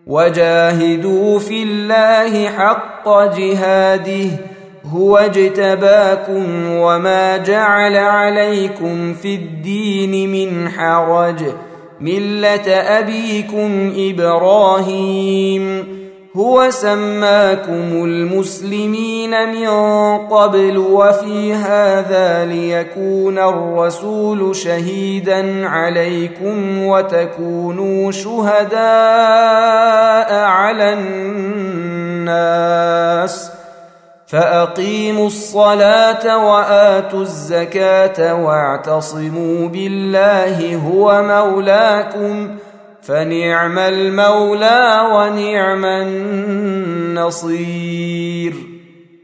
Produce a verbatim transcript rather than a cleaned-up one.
وجاهدوا في الله حق جهاده هو اجتباكم وما جعل عليكم في الدين من حرج ملة أبيكم إبراهيم هو سماكم المسلمين من قبل وفي هذا ليكون الرسول شهيدا عليكم وتكونوا شهداء على الناس فأقيموا الصلاة وآتوا الزكاة واعتصموا بالله هو مولاكم فنعم المولى ونعم النصير.